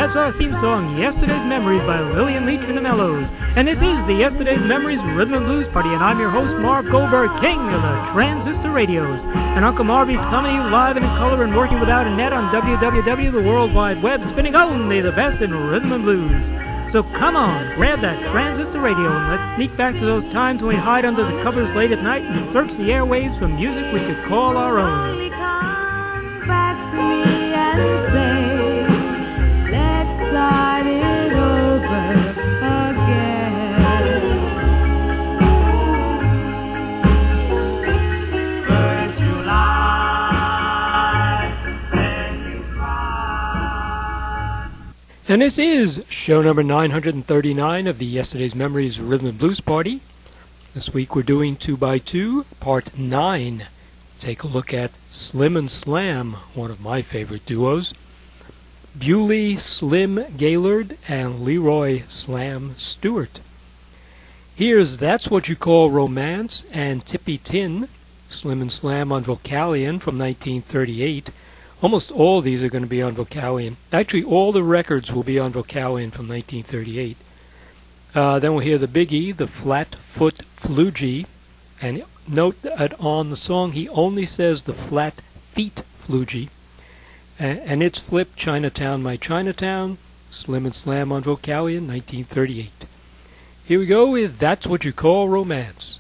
That's our theme song, Yesterday's Memories by Lillian Leach and the Mellows. And this is the Yesterday's Memories Rhythm and Blues Party, and I'm your host, Marv Goldberg, king of the transistor radios. And Uncle Marvy's coming to you live and in color and working without a net on WWW, the World Wide Web, spinning only the best in rhythm and blues. So come on, grab that transistor radio and let's sneak back to those times when we hide under the covers late at night and search the airwaves for music we could call our own. Come back to me and say, let's start it over again. First you lie, then you cry. And this is show number 939 of the Yesterday's Memories Rhythm and Blues Party. This week we're doing 2x2, part 9. Take a look at Slim and Slam, one of my favorite duos. Bewley Slim Gaylord and Leroy Slam Stewart. Here's That's What You Call Romance and Tippy Tin, Slim and Slam on Vocalion from 1938. Almost all these are going to be on Vocalion. Actually, all the records will be on Vocalion from 1938. Then we'll hear the Big E, the Flatfoot Flugee, and note that on the song he only says the Flat Feet Flugee, and it's Flip, Chinatown, My Chinatown, Slim and Slam on Vocalion, 1938. Here we go with That's What You Call Romance.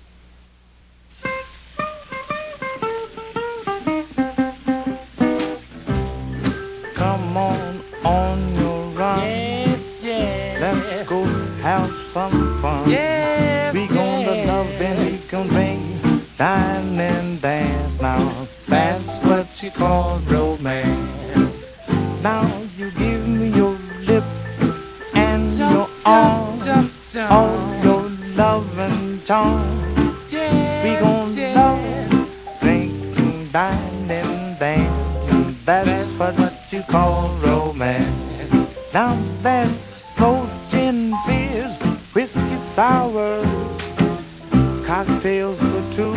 Come on your run. Yes, yes. Let's go have some fun. Yes, We gonna yes. love and we gonna drink, dine and dance now. That's what you call romance. Now you give me your lips and your arms, all your love and charm. We gonna love, drink and dine and dance. That's what you call romance. Now that's slow gin beers, whiskey sour, cocktails for two.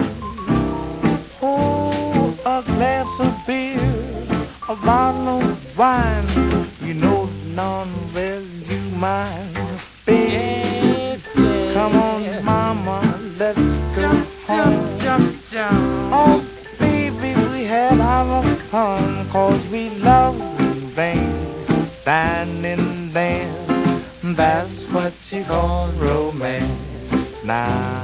Oh, a glass of beer, a bottle of wine. You know none will you mind. Baby, come on, mama, let's go home. Oh, baby, we had our fun, 'cause we love and dance, dine and dance. That's what you call romance. Now.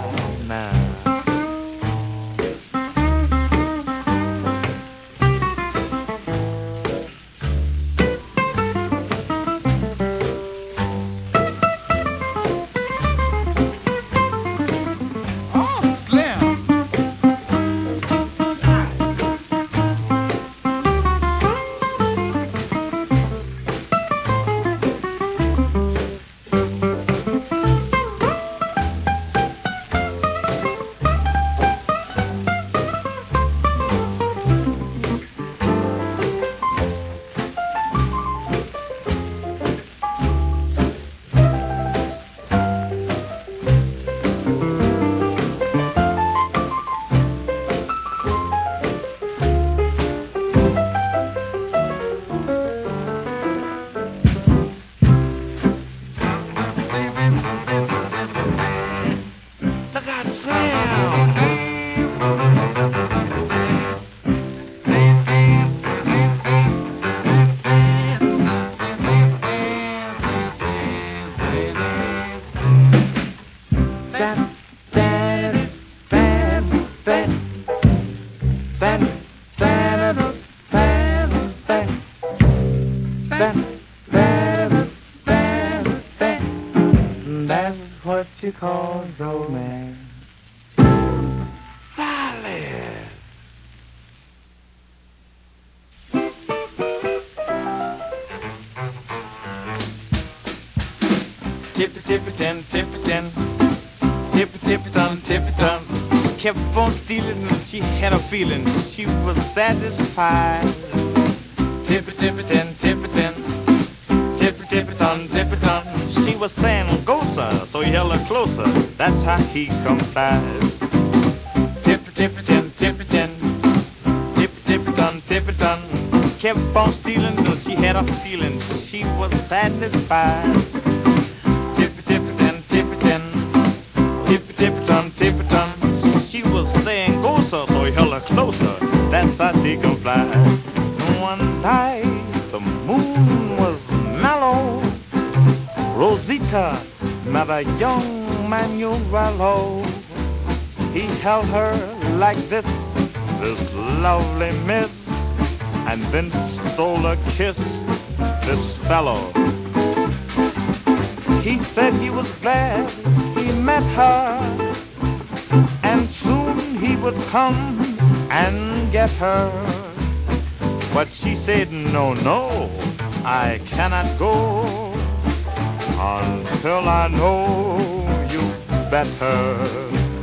Oh, Slim. Look out, Slim! That's what you call romance. Violet. Tippy tippy tin, tippy tin, tippy tippy ton, tippy ton. Kept on stealing and she had a feeling she was satisfied. Tippy tippy tin, tippy tin, tippy tippy ton, tippy ton. She was saying go sir, so he held her closer. That's how he complied. Tippy tippy tin, tippy tin, tippy tippy ton, tippy ton. kept on stealing till she had a feeling she was satisfied. Tippy tippy tin, tippy tin, tippy tippy ton, tippy ton. She was saying go sir, so he held her closer. That's how she can fly. One night the moon was mellow. Rosita met a young Manuelo. He held her like this lovely miss, and then stole a kiss, this fellow. He said he was glad he met her, and soon he would come and get her. But she said, no, no, I cannot go until I know you better.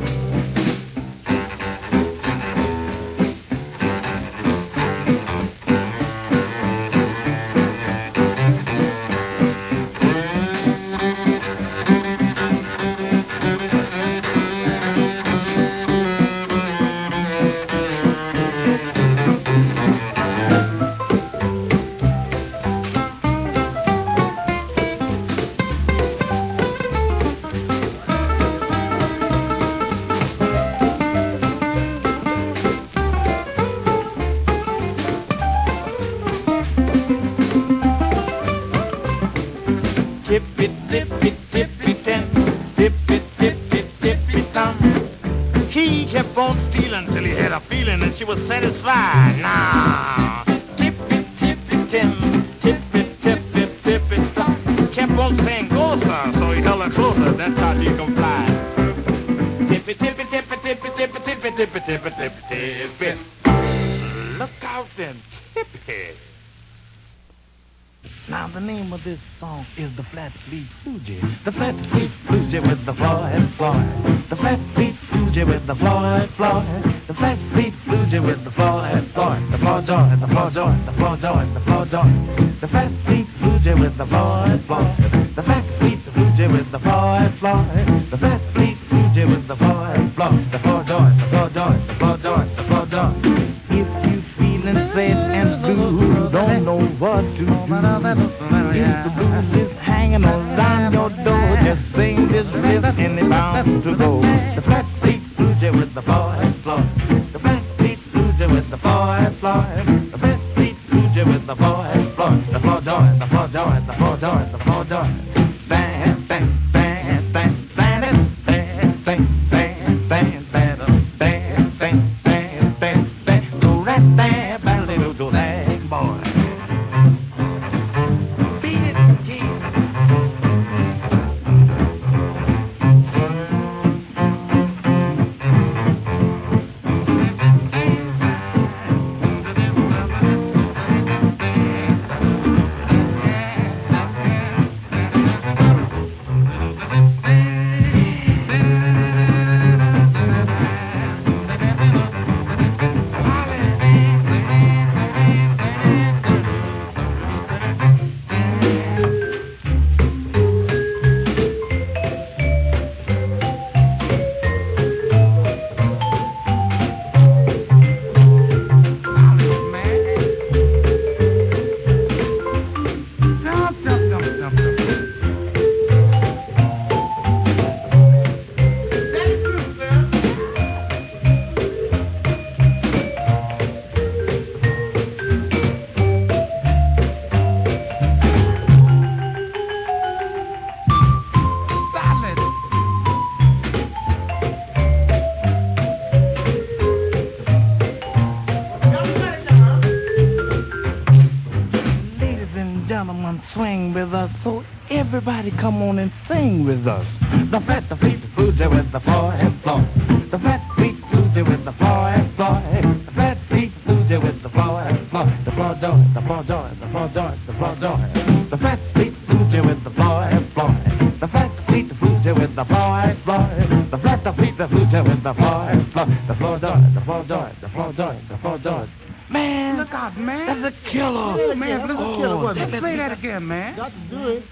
Tippy, tippy, tippy, tin, tippy, tippy, tippy, tom. He kept on stealing till he had a feeling that she was satisfied. Now, tippy, tippy, tin, tippy, tippy, tippy, tom. Kept on saying go sir, so he held her closer. That's how she can fly. Tippy, tippy, tippy, tippy, tippy, tippy, tippy, tippy, tippy, tippy. Look out then, tippy. Now the name of this song is the Flat Feet Fuji. The Flat Feet Fuji with the Floyd Floyd. The Flat Feet Fuji with the Floyd Floyd. The Flat Feet Fuji with the Floyd Floyd. The Floyd Joy, the Floyd Joy, the Floyd Joy, the Floyd Joy. The Flat Feet Fuji with the Floyd Floyd. The Flat Feet Fuji with the Floyd Floyd. The Flat Feet Fuji with the Floyd Floyd. The Floyd Joy, the Floyd Joy, the Floyd Joy, the Floyd Joy. If you feeling sad and blue, don't know what to do. If the blues is hanging around your door, just sing this riff and it's bound to go. The Flat Feet Fuji with the Floyd Floyd. The Flat Feet Fuji with the Floyd Floyd. The Flat Feet Fuji with the Floyd Floyd. The Floyd Joy, the Floyd Joy, the Floyd Joy, the Floyd Joy. Bang, bang, bang, bang, bang, bang, bang, bang, bang, bang, bang, bang, bang, bang, bang. Go right there, bang, do that, boy. Swing with us, so everybody come on and sing with us. The Flat Feet Fuji with the Floyd Floyd. The Flat Feet Fuji with the Floyd Floyd. The Flat Feet Fuji with the Floyd Floyd. The Floyd Joy, the Floyd Joy, the Floyd Joy, the Floyd Joy. The Flat Feet Fuji with the Floyd Floyd. The Flat Feet Fuji with the Floyd Floyd. The Flat Feet Fuji with the Floyd Floyd. The Floyd Joy, the Floyd Joy, the Floyd Joy, the Floyd Joy. Man, Look out, man. that's a killer. Yeah, man, that's a killer. Let's play that again, man. Got to do it.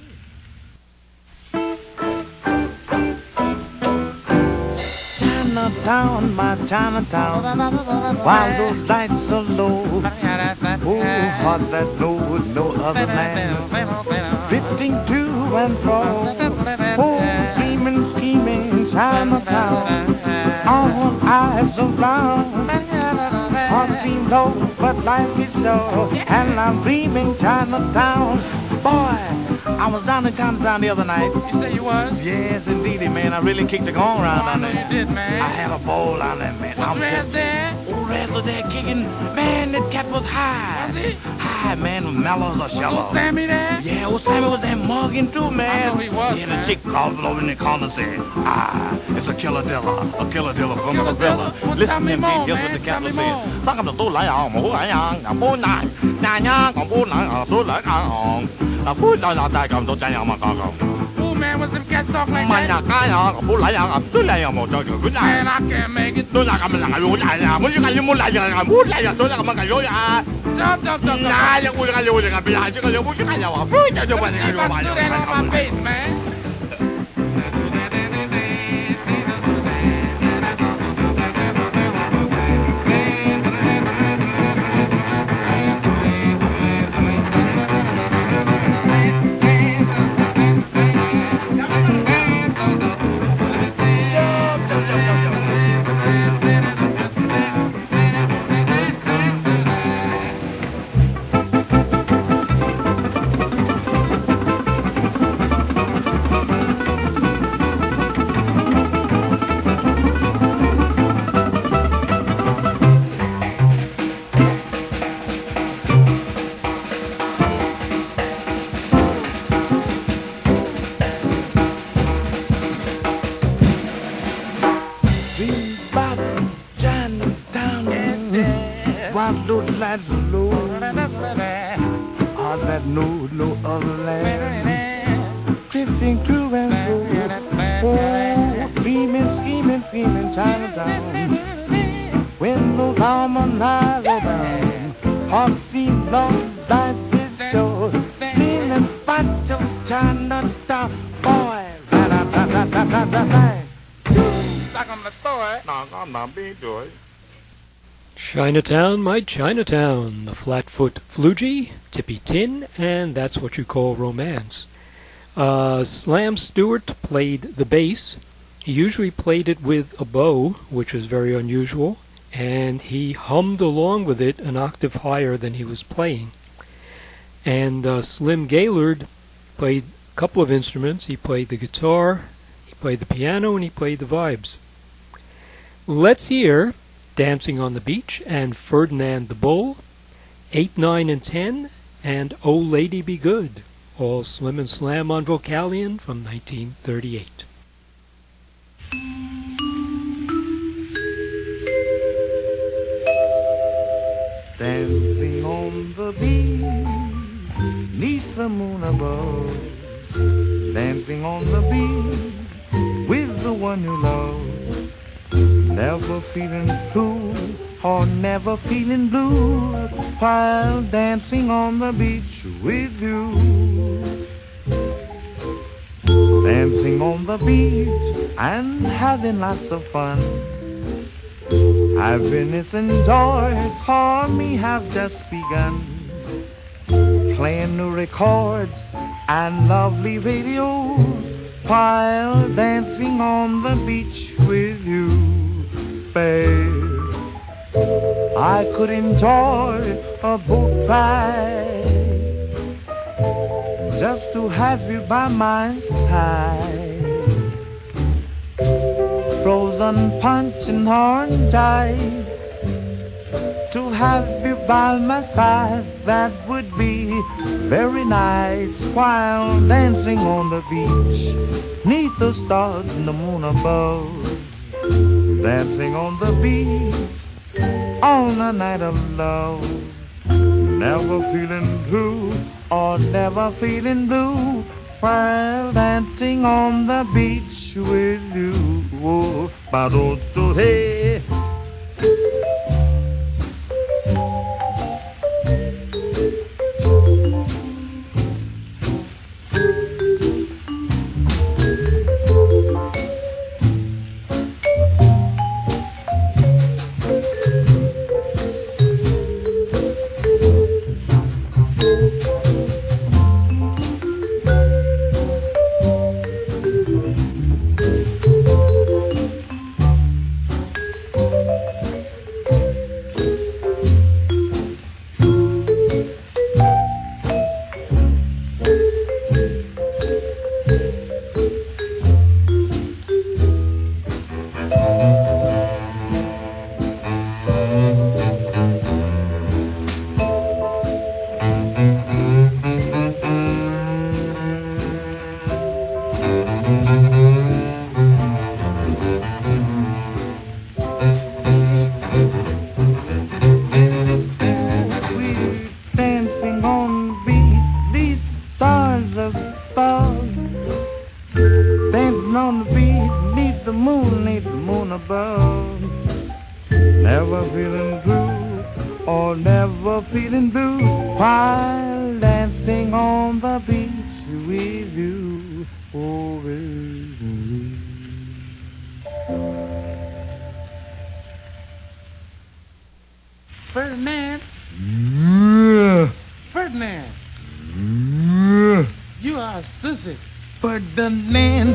China Chinatown, my Chinatown, while those lights are low. Oh, heart that knows no other land, drifting to and fro. Oh, dreaming, scheming Chinatown, all eyes around. Heart seems low, but life is so, and I'm dreaming Chinatown. Boy, I was down in Chinatown the other night. You say you was? Yes, indeedy, man. I really kicked the gong around down there. You did, man. I had a ball down there, man. Was Raz there? Oh, Raz was there kicking. Man, that cat was high. Was he? High, man, with mellows or Was shallows. old Sammy there? Yeah, old Sammy was there mugging too, man. I know he was, Yeah, man. the chick called over in the corner and said, it's a killer dilla from Killer the villa. Dilla? Well, Listen tell me to him, more, just man. what the cat Tell was me saying. more. 三咁就都嚟啊，冇嚟啊，又冇難，嗱呀，我冇難啊，都嚟啊，嗱搬嚟嗱大咁多真有乜講講。 Ooh, man, was them cats talk 唔 like 係 that? 啊，家呀，我冇嚟啊，都嚟啊，冇再叫佢 Man, 嚟。 I can't make it. 都嚟咁嚟，冇嚟啊，冇要緊要冇嚟啊，冇嚟啊，所以咁樣計咗啊。 Jump. 嗱，有冇嚟有嚟啊，邊係這個有冇嚟啊？不就就 Let's 問 see 你 if 個 I 玩 can 意 do that on my face, man. Why those lights low? All that no other land, drifting to and fro. Oh, dreaming, scheming Chinatown. When those almond eyes are down, heart seems long, life is short. Dreaming about your Chinatown, boy. Right. Stuck on the throat. Nó có mà biết rồi. Chinatown, my Chinatown, the Flatfoot Flugey, Tippy Tin, and That's What You Call Romance. Slam Stewart played the bass. He usually played it with a bow, which was very unusual, and he hummed along with it an octave higher than he was playing. And Slim Gaylord played a couple of instruments. He played the guitar, he played the piano, and he played the vibes. Let's hear Dancing on the Beach and Ferdinand the Bull, 8, 9, and 10, and Oh Lady Be Good, all Slim and Slam on Vocalion from 1938. Dancing on the beach, neath the moon above. Dancing on the beach with the one you love. Never feeling blue or never feeling blue while dancing on the beach with you. Dancing on the beach and having lots of fun. Happiness and joy for me have just begun. Playing new records and lovely radios while dancing on the beach with you, babe. I could enjoy a boat ride just to have you by my side. Frozen punch and orange ice to have you by my side, that would be very nice while dancing on the beach, neath the stars and the moon above. Dancing on the beach on a night of love. Never feeling blue or never feeling blue while dancing on the beach with you. Oh, ba-do-do, hey. moon, neath the moon above. Never feeling blue, or never feeling blue, while dancing on the beach with you. Oh, baby. Ferdinand, Yeah. Ferdinand, Yeah. you are a sissy. Ferdinand,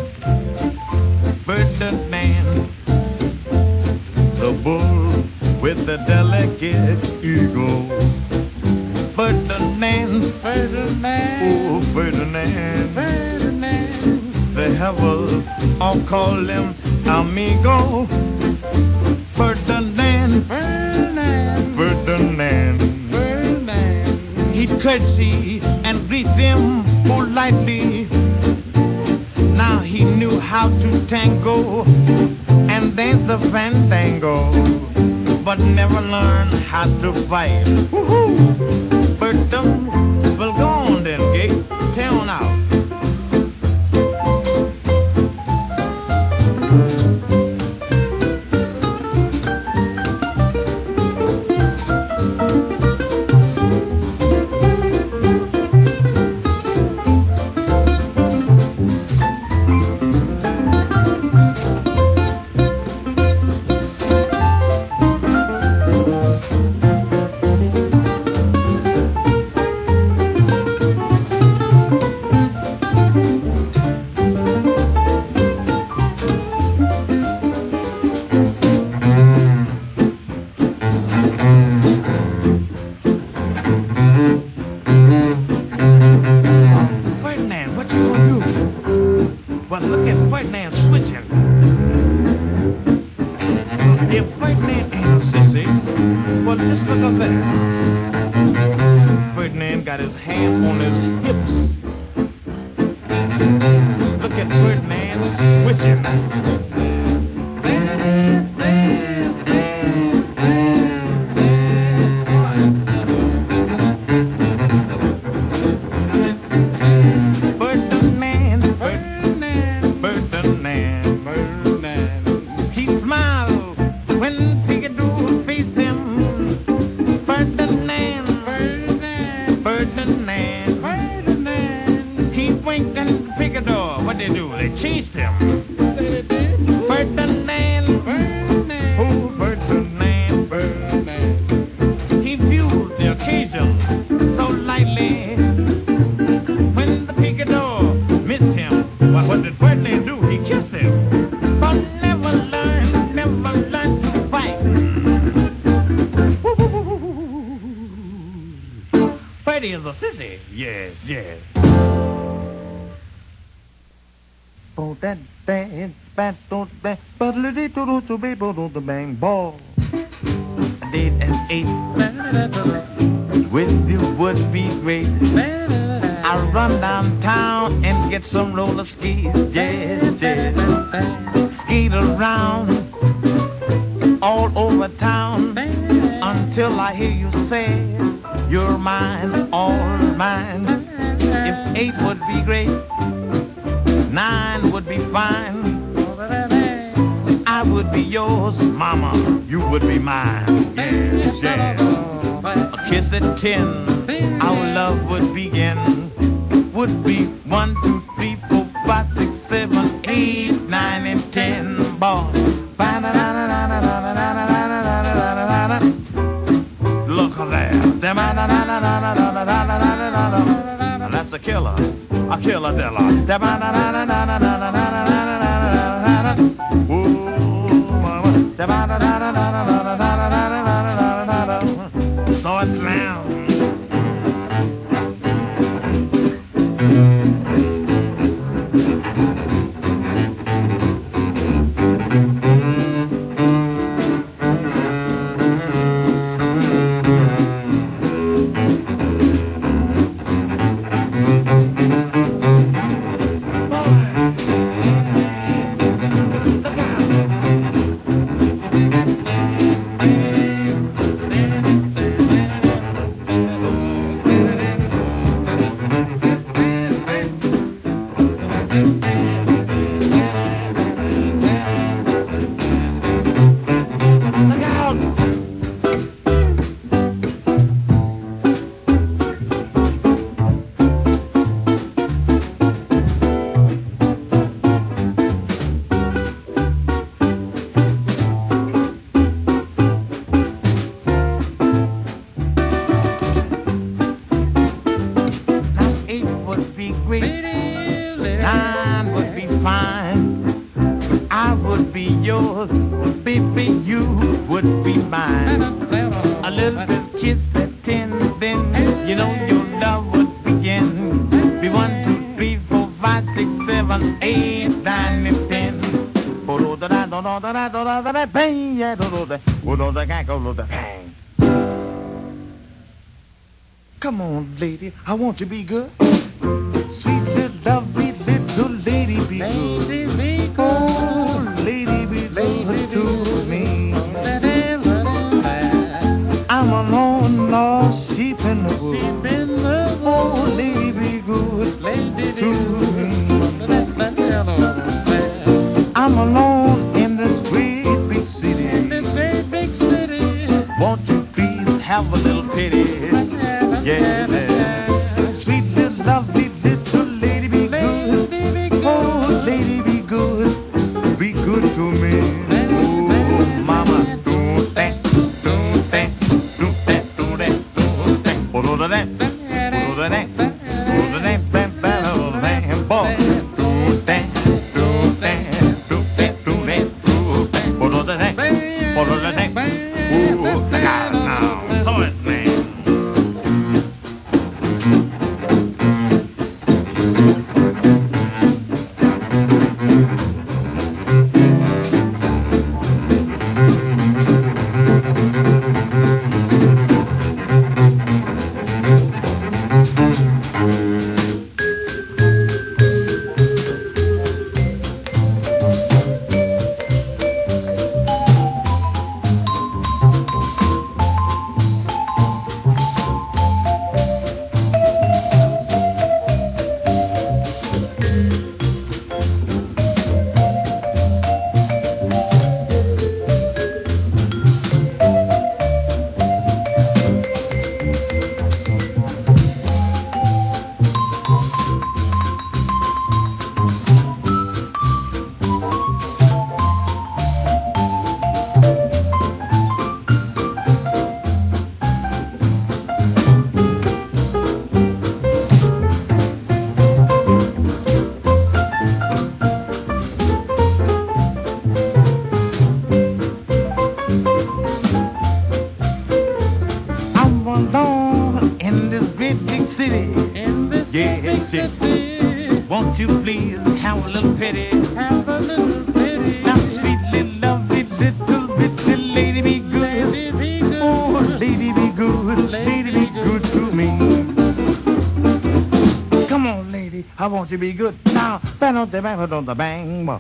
Ferdinand, the bull with the delicate ego. Ferdinand, Ferdinand, oh Ferdinand, Ferdinand, the heavens all call him amigo. Ferdinand, Ferdinand, Ferdinand, Ferdinand. he'd curtsy and greet them politely. Now he knew how to tango and dance the fandango, but never learned how to fight. Woo-hoo! Ferdinand, well, go on then, Gate. Tell on out. Ferdinand, what you gonna do? Well, look at Ferdinand switching. If Ferdinand ain't a sissy, well, just look up there. Ferdinand got his hand on his hips. Look at Ferdinand switching. Ferdinand, Ferdinand, Ferdinand, Ferdinand. he smiled when Picador faced him. Ferdinand, Ferdinand, Ferdinand, Ferdinand. he winked at Picador. What they do? They chased him. Ferdinand, Ferdinand, oh Ferdinand, Ferdinand. he viewed the occasion so lightly. When the Picador missed him, well, what did Ferdinand do? He kissed him. But never learned to fight. Freddie is a sissy. Yes, yes. Oh, that bad, bad, don't bad, but little to be, don't the bang ball. A date and eight with you would be great. I'll run downtown and get some roller skis, yes, yes. Skate around all over town until I hear you say you're mine, all mine. If 8 would be great, 9 would be fine. I would be yours, mama, you would be mine, yes, yes. A kiss at 10, our love would begin. Would be 1, 2, 3, 4, 5, 6, 7, 8, 9, and 10. Boy. Look there. That's a killer. A killer Della. So it's now. Look out. baby, you would be mine. A little bit kiss at 10, then you know your love would begin. Be 1, 2, 3, 4, 5, 6, 7, 8, 9, and 10. Come on, lady, I want to be good. Sweet little lovely little lady, be good. Oh, lady, be good to me. I'm alone, lost sheep in the wood. Oh, lady, be good to me. I'm alone in this great big city. Won't you please have a little pity? Yeah, sweet little lovely little lady, be good. Oh, lady, be good to me. Oh, mama, do that, do that, do that, do that, do that, do that, do that, do that, do that, boy, do that, do that, do that, do that, do that, do that, do that. Ooh, God, now, so it, man. Won't you please have a little pity? Have a little pity. Now, sweet little lovely little lady, be good. Oh, lady, be good. Lady, be good to me. Come on, lady, I want you to be good. Now, bang on the bang.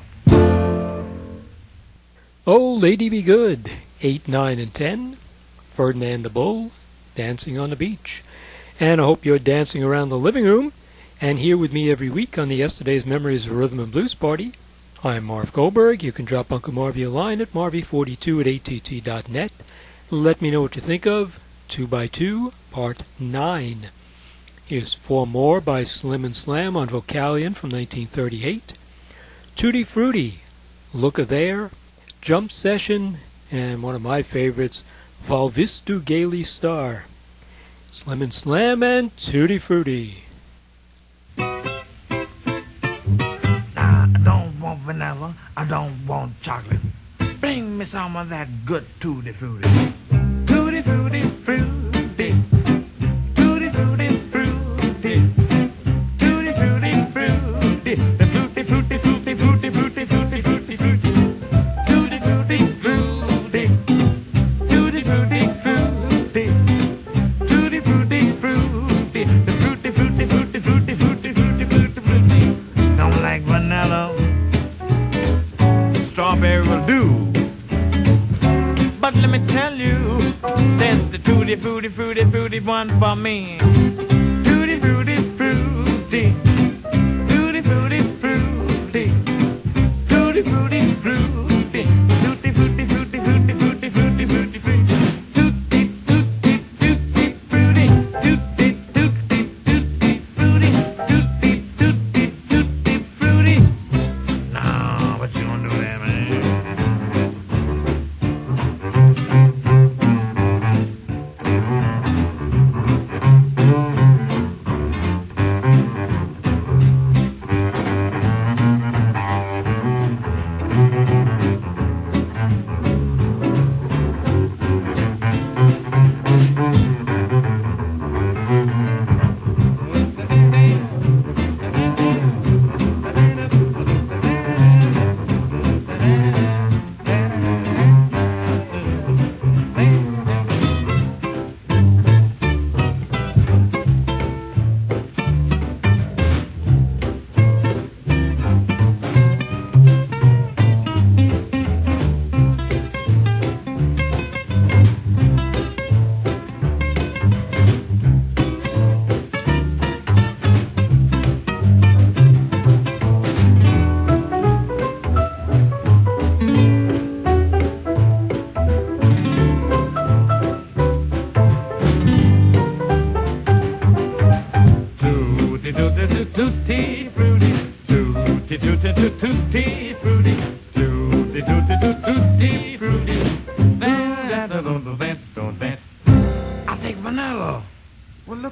Oh, Lady Be Good, 8, 9, and 10, Ferdinand the Bull, Dancing on the Beach. And I hope you're dancing around the living room and here with me every week on the Yesterday's Memories of Rhythm and Blues Party. I'm Marv Goldberg. You can drop Uncle Marvy a line at marvy42@att.net. Let me know what you think of 2x2, Part 9. Here's 4 more by Slim and Slam on Vocalion from 1938. Tutti Frutti, Look-a There, Jump Session, and one of my favorites, Valvistu Gaily Star. Slim and Slam and Tutti Frutti. I don't want vanilla, I don't want chocolate. Bring me some of that good Tutti Frutti. Tutti Frutti Frutti. Tutti Frutti Frutti. Tutti Frutti Frutti. The Frutti Frutti Frutti Frutti Frutti Frutti Frutti Frutti. Tutti Frutti Frutti. Tutti Frutti Frutti. Tutti Frutti Frutti. The Frutti Frutti Frutti Frutti Frutti Frutti Frutti Frutti. Don't like vanilla. Strawberry will do. But let me tell you, that's the Tutti Frutti Frutti Frutti one for me. Tutti Frutti Frutti. Tutti Frutti Frutti. Tutti Frutti Frutti. Tutti Frutti Frutti Frutti Frutti Frutti Frutti Frutti. Tutti Tutti Tutti Frutti. Tutti Tutti Tutti Frutti. Tutti Tutti Tutti Frutti. Now, what you gonna do there, man?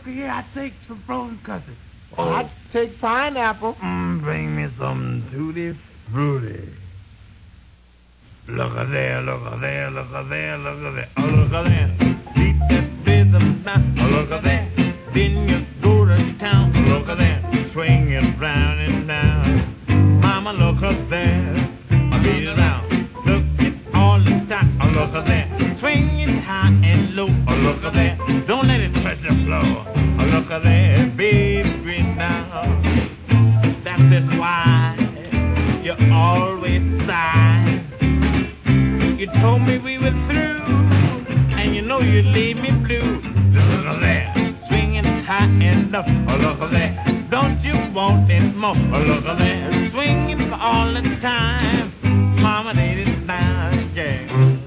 look here, I take some frozen custard. I'd take pineapple. Bring me some tutti frutti. Look at there, look at there, look at there, look at there. Oh, look at there. Beat that rhythm now. Oh, look at there. Then you go to town. Oh, look at there. Swinging round and down. Mama, look at there. I beat it round. Look it all the time. Oh, look at there. Swinging high and low. Oh, look at there. Don't let it touch the floor. Oh, look at there. Baby, now. That's just why you always sigh. You told me we were through, and you know you leave me blue. Look at that, swinging high and low. Oh, look at that, don't you want it more? Oh, look at that, swinging for all the time. Mama laid it down, yeah.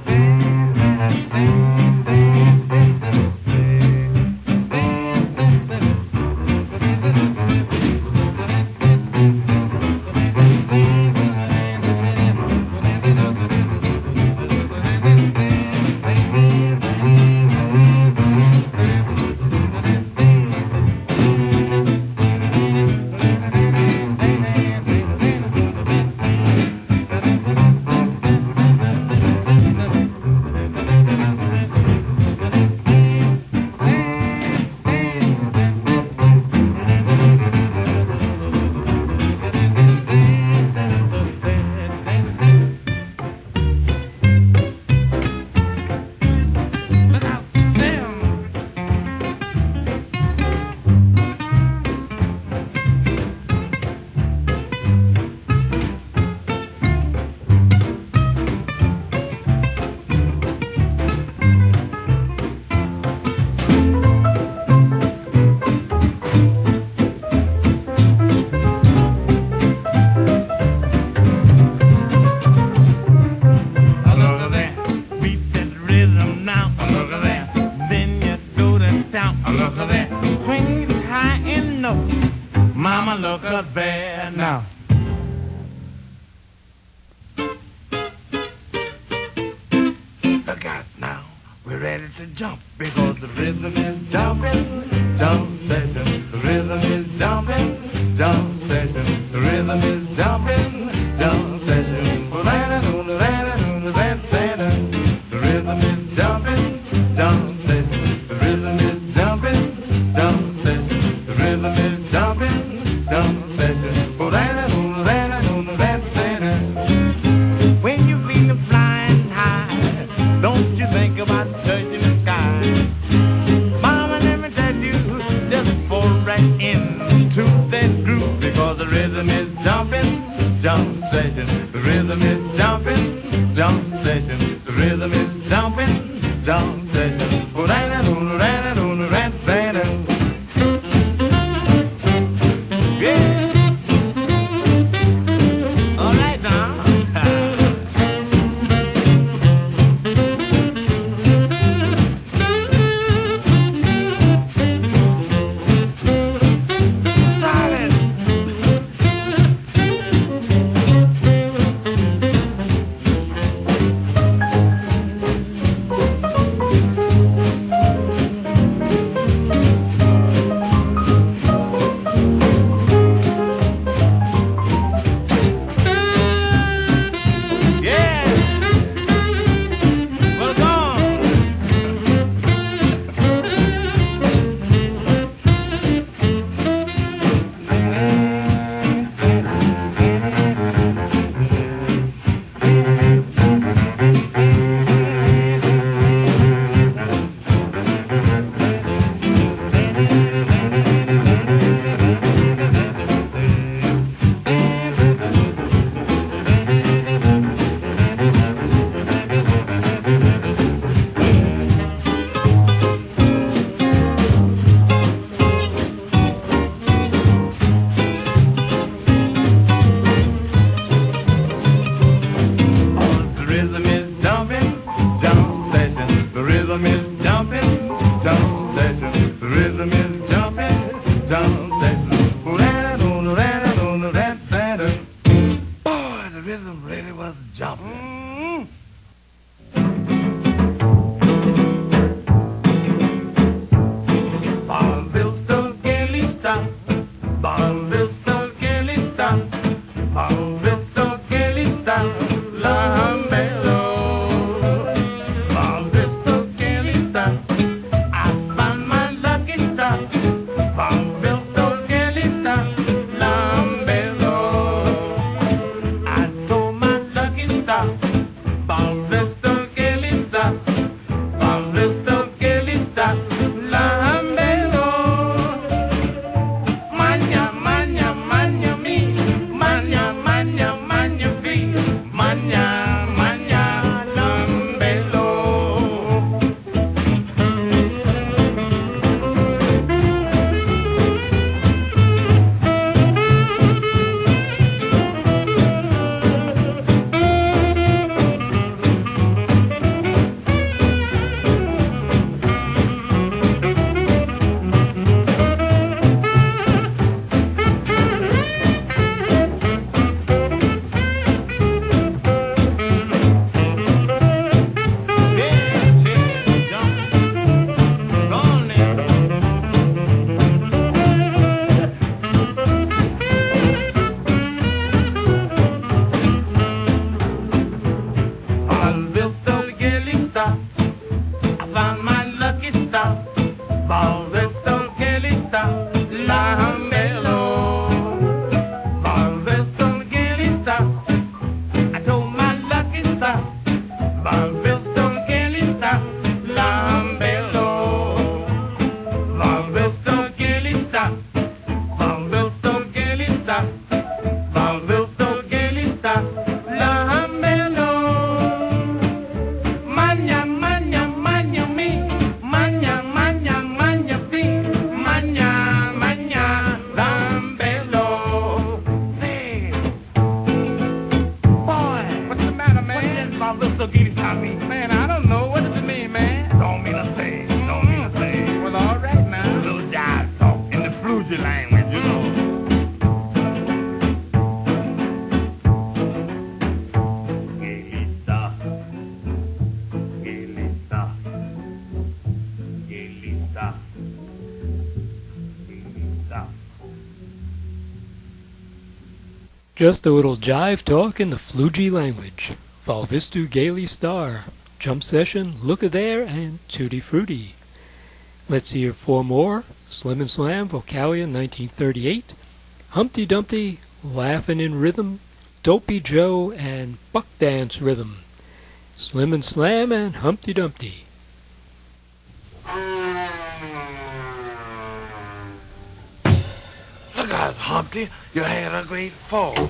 Mama, look up there now. Look out now, we're ready to jump because the rhythm is jumping, jump session. The rhythm is jumping, jump session. The rhythm is jumping, jump session. The rhythm is jumping, jump session. The rhythm is jumping, jump session. The rhythm is jumping, jump session. When you feel the flying high, don't you think about touching the sky. Mama, let me tell you, just fall right into that groove because the rhythm is jumping, jump session. The rhythm is jumping, jump session. The rhythm is jumping, jump session. Yeah. All right now. Silence. Yeah. Well gone. The rhythm is jumping, jump session. The rhythm is jumping, jump session. The rhythm is jumping, jump session. Boy, the rhythm really was jumping. Mom built Van Wilson Gelista, Lambelo. Van Wilson Gelista, Van Wilson Gelista, Van Wilson Gelista, Lambelo. Manya, manya, manya me, manya, manya, manya me, manya, manya, Lambelo. Hey, boy, What's the matter, what man? does Van Wilson Gelista mean? Man, I don't know. What does it mean, man? Don't mean a thing, don't mean a thing. Well, all right A now. little jive talk in the Flugy language, you know. Gelista, Gelista, Gelista, Gelista. Just a little jive talk in the Flugy language. Valvistu Gaily Star, Jump Session, Looka There, and Tutti Frutti. Let's hear four more. Slim and Slam, Vocalia, 1938. Humpty Dumpty, Laughin' in Rhythm, Dopey Joe, and Buck Dance Rhythm. Slim and Slam and Humpty Dumpty. Look out, Humpty, you had a great fall.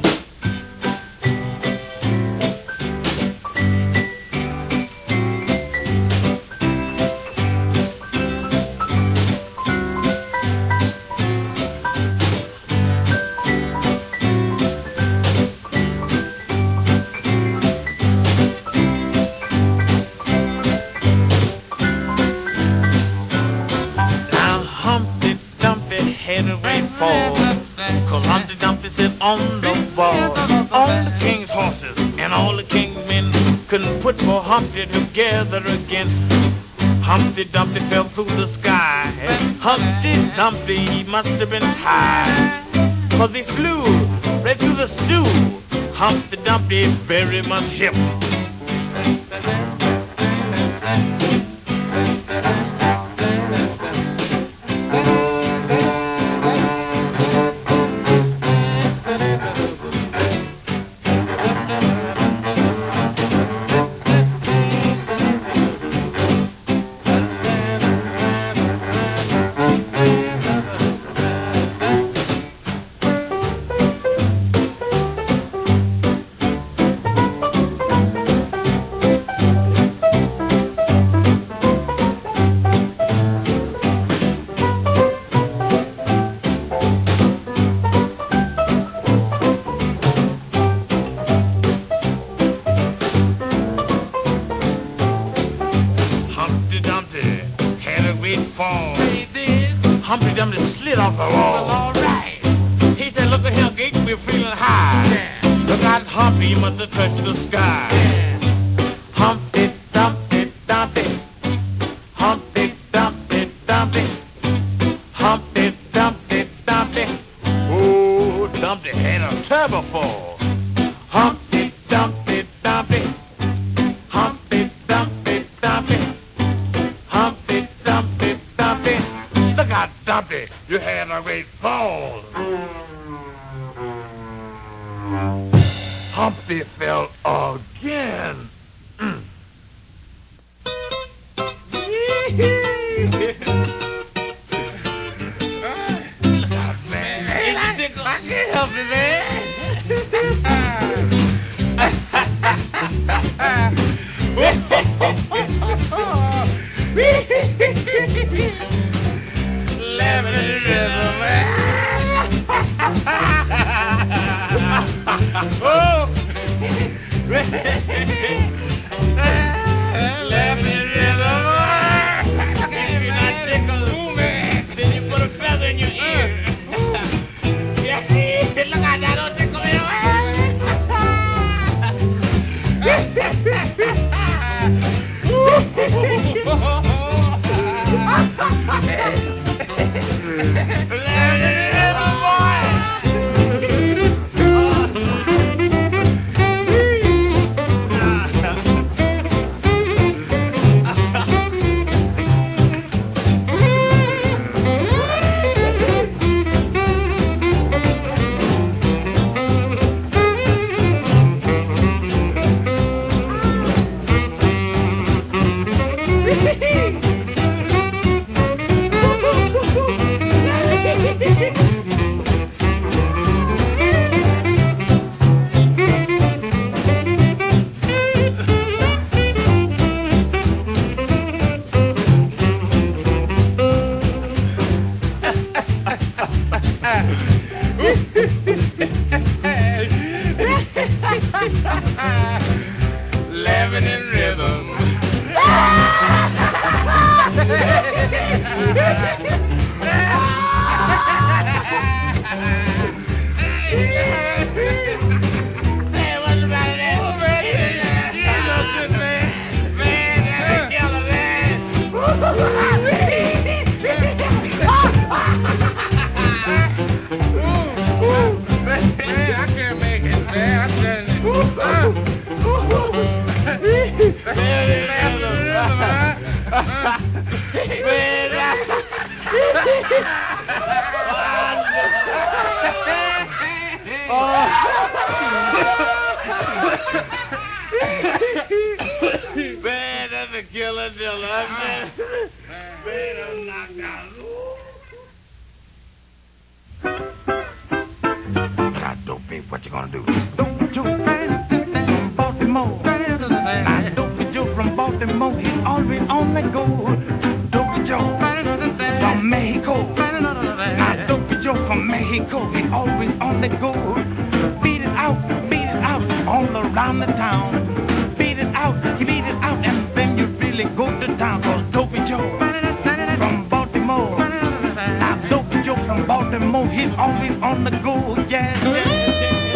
Now Humpty Dumpty had a great fall. Cause Humpty Dumpty sit on the wall. All the king's horses and all the king's men couldn't put poor Humpty together again. Humpty Dumpty fell through the sky. Humpty Dumpty, he must have been high. Cause he flew right through the stew. Humpty Dumpty very much hip. Humpty Dumpty had a great fall. He did. Humpty Dumpty slid off the wall. Well, all right. He said, look at him, Gate, we're feeling high. Yeah. Look out, Humpty, he must have touched the sky. Yeah. Humpty Dumpty Dumpty. Humpty Dumpty Dumpty. Humpty Dumpty Dumpty. Oh, Dumpty had a terrible fall. Humpty Dumpty Dumpty. Humpty Dumpty Dumpty. Humpty Dumpty Dumpty. Look out, Dumpty, you had a great fall. Humpty fell again. Look out, man. I can't help it, Lemon rhythm, man. Oh. Lemon rhythm. If you're not tickled, then you put a feather in your ear. Yeah, look out, that don't tickle me. Man, that's a killer deal, man. Man, I'm knocked out. Now, Dopey, what you gonna do? Dopey Joe from Baltimore. Now, Dopey Joe from Baltimore, he's always on the go. Dopey Joe from Mexico. Now, Dopey Joe from Mexico, he's always on the go. Beat it out, all around the town. Beat it out, and then you really go to town. Cause Dopey Joe from Baltimore. Now, Dopey Joe from Baltimore, he's always on the go. Yeah, yeah.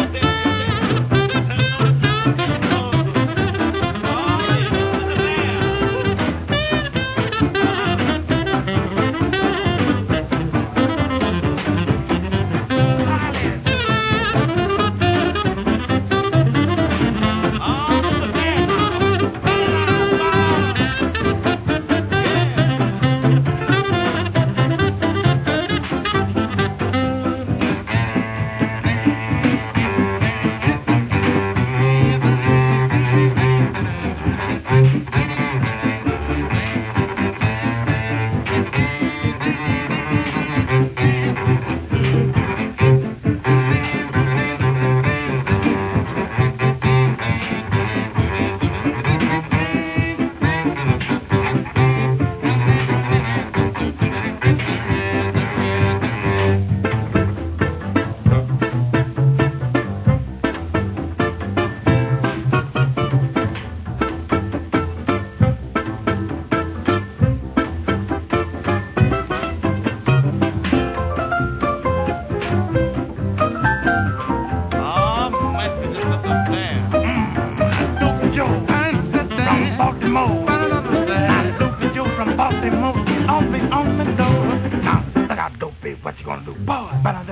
What you gonna do, boy?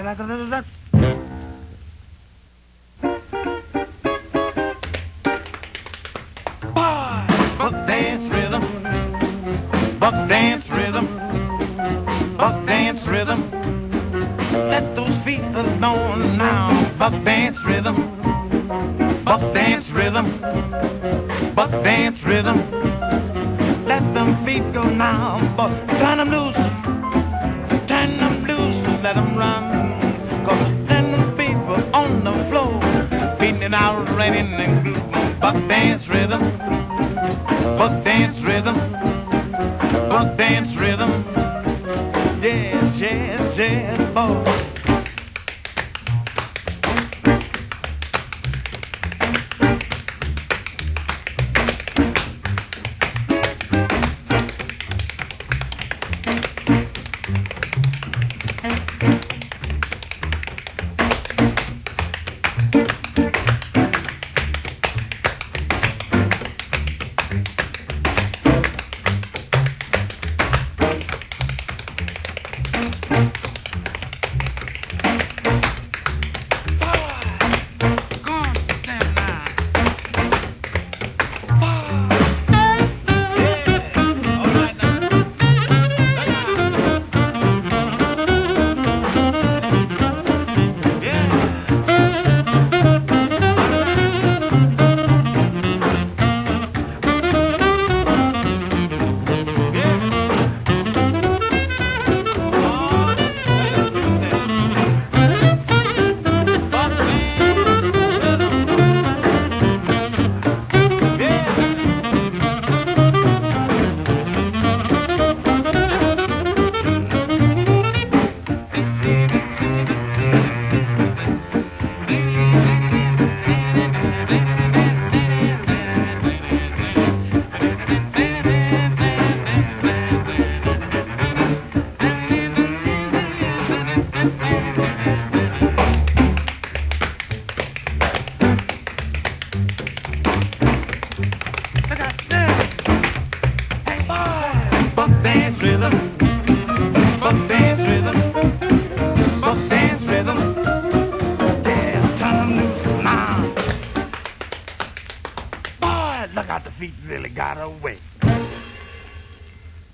Buck dance rhythm, buck dance rhythm, buck dance rhythm. Let those feet alone now. Buck dance rhythm, buck dance rhythm, buck dance rhythm. Let them feet go now, but turn them loose. Turn them loose, let them run. Cause then them people on the floor, feeding out, raining and blue. Buck dance rhythm, buck dance rhythm, buck dance rhythm. Yes, yes, yes, boy.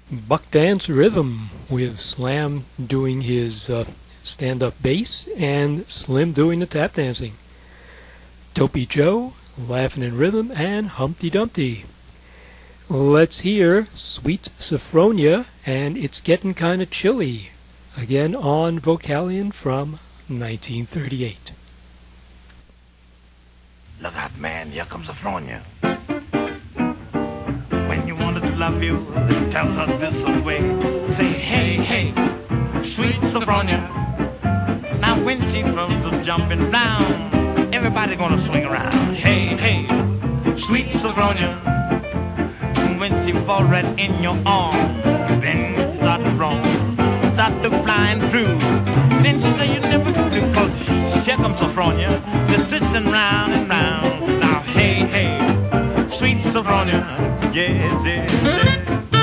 Buck Dance Rhythm with Slam doing his stand-up bass and Slim doing the tap dancing. Dopey Joe, Laughing in Rhythm, and Humpty Dumpty. Let's hear Sweet Sophronia and It's Getting Kinda Chilly, again on Vocalion from 1938. Look out, man, here comes Sophronia. When you wanted to love you, tell her this way. Say, hey, hey, sweet Sophronia. Now when she throws the jumping down, everybody gonna swing around. Hey, hey, sweet Sophronia. When she fall right in your arm, then you start to wrong, start to flying through. Then she say you never do because here comes Sophronia, just twisting round and round. Now hey, hey, sweet Sophronia, yes, yes, yes.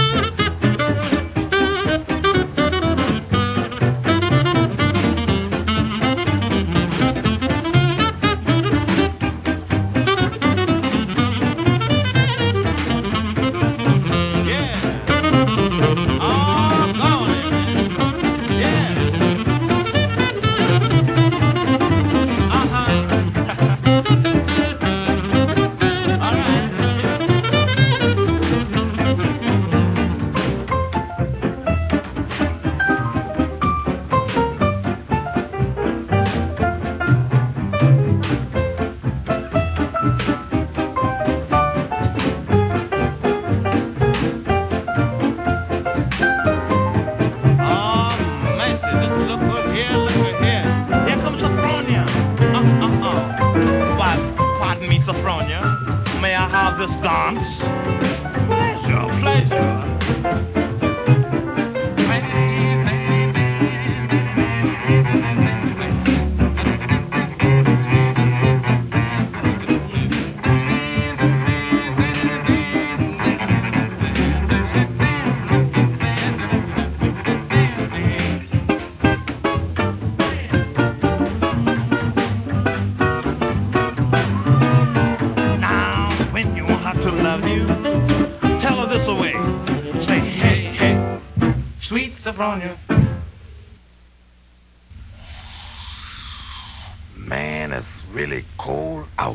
Man, it's really cold out.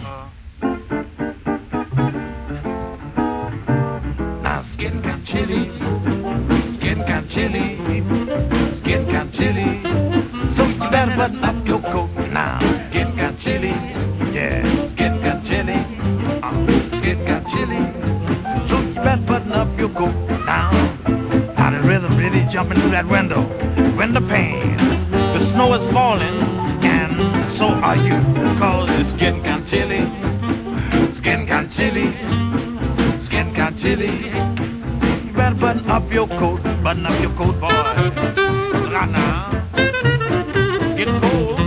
Now it's getting kind of chilly. It's getting kind of chilly. It's getting kind of chilly. So you better button up your coat now. It's getting kind of chilly. Yeah, it's getting kind of chilly. It's getting kind of chilly. So you better button up your coat now. Now the rhythm really jumping through that window pane. The snow is falling, and so are you, cause it's getting kind of chilly. It's getting kind of chilly. It's getting kind of chilly. You better button up your coat, boy. Look out now. It's getting cold.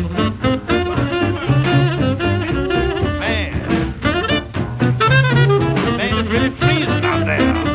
Man, it's really freezing out there.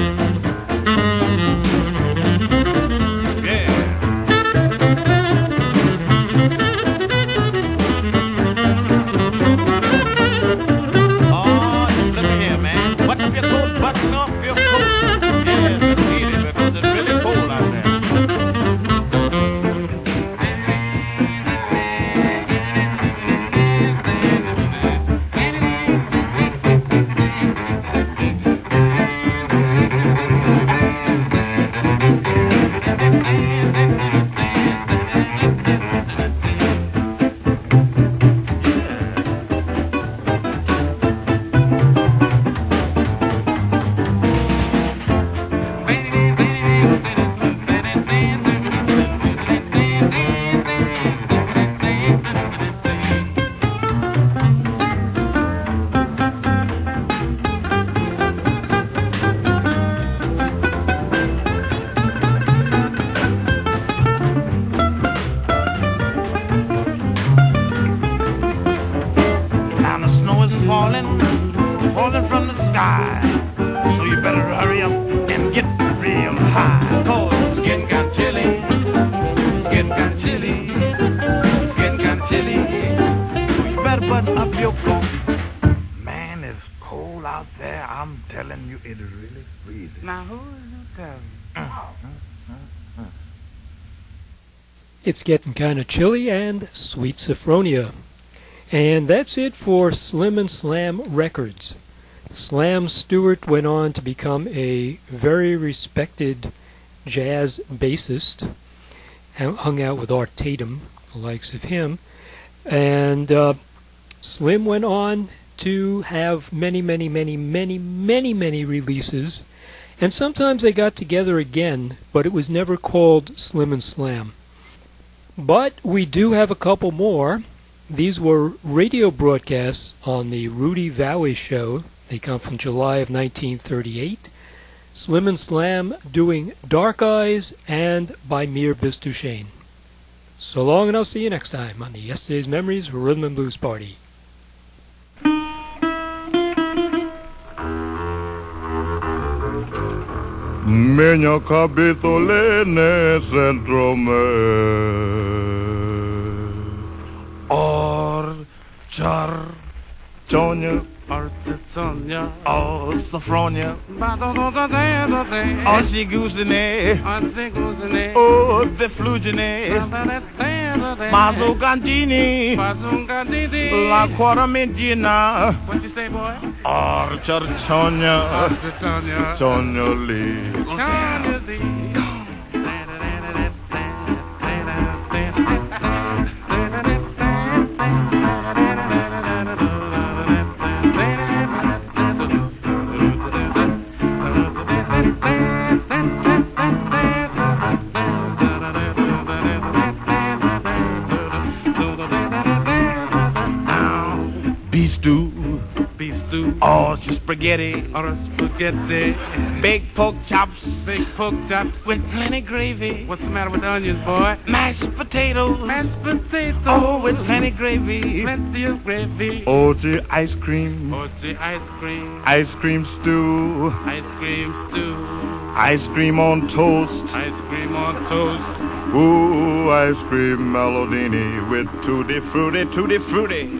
Falling from the sky. So you better hurry up and get real high. Cause it's getting kind of chilly. It's getting kind of chilly. It's getting kind of chilly. So you better button up your coat. Man, it's cold out there. I'm telling you, it really freezes. Now, who is you telling? It's getting kind of chilly and Sweet Sophronia. And that's it for Slim and Slam Records. Slam Stewart went on to become a very respected jazz bassist, hung out with Art Tatum, the likes of him, and Slim went on to have many releases, and sometimes they got together again, but it was never called Slim and Slam. But we do have a couple more. These were radio broadcasts on the Rudy Valley Show. They come from July of 1938. Slim and Slam doing Dark Eyes and By Mir Bistushane. So long, and I'll see you next time on the Yesterday's Memories Rhythm and Blues Party. Meño capitolene centro me Or char Tonya Or Titonia. Or Sophronia Ba-do-do-do-do-do-do. Or Sigusine Antigusine. Or the Flugine Ba-da-da-da-da-da. Mazo Gandini Bazunga-dee-dee. La Quaramentina What you say, boy? Or Charchonia Titonia. Tonya Lee Titonia Lee. Beef stew. Or spaghetti Or spaghetti. Baked pork chops Big pork chops. with plenty gravy What's the matter with the onions, boy? Mashed potatoes Mashed potatoes. Oh, with plenty gravy Plenty of gravy. Orgy ice cream Orgy ice cream. Ice cream stew Ice cream stew. Ice cream on toast Ice cream on toast. Ooh, ice cream melodini with tutti frutti, tutti frutti.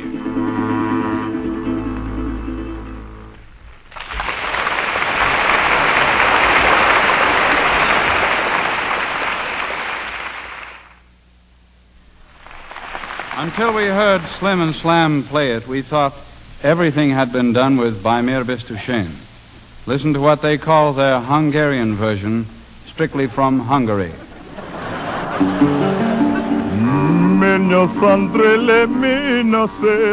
Until we heard Slim and Slam play it, we thought everything had been done with By Mir Bistushane. Listen to what they call their Hungarian version, strictly from Hungary. Minha sandrele mina se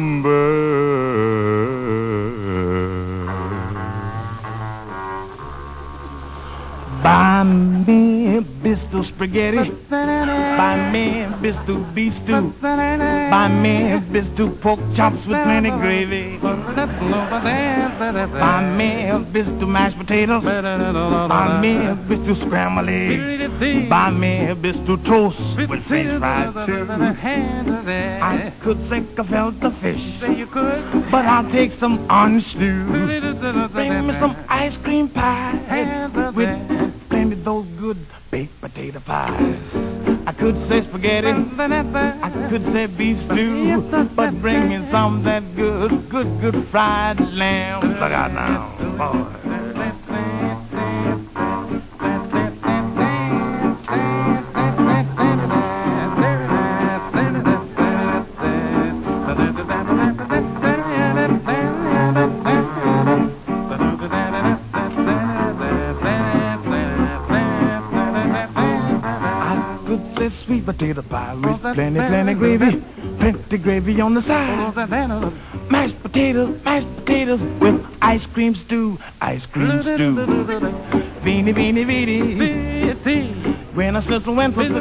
lambe By me bistu spaghetti By me bistu beef stew By me bistu pork chops with plenty gravy By me bistu mashed potatoes By me bistu scrambled eggs By me bistu toast with french fries too I could say gefilte fish But I'll take some onion stew Bring me some ice cream pie With plenty of those good baked potato pies I could say spaghetti I could say beef stew But bring me some of that good fried lamb Look out now, boy Sweet potato pie with plenty gravy Plenty gravy on the side Mashed potatoes with ice cream stew Beanie When a schnitzel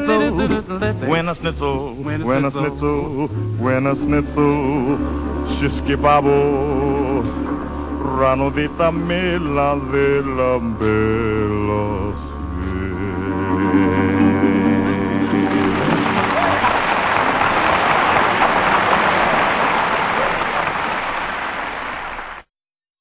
Shiski babo Rano vita mela de lambelos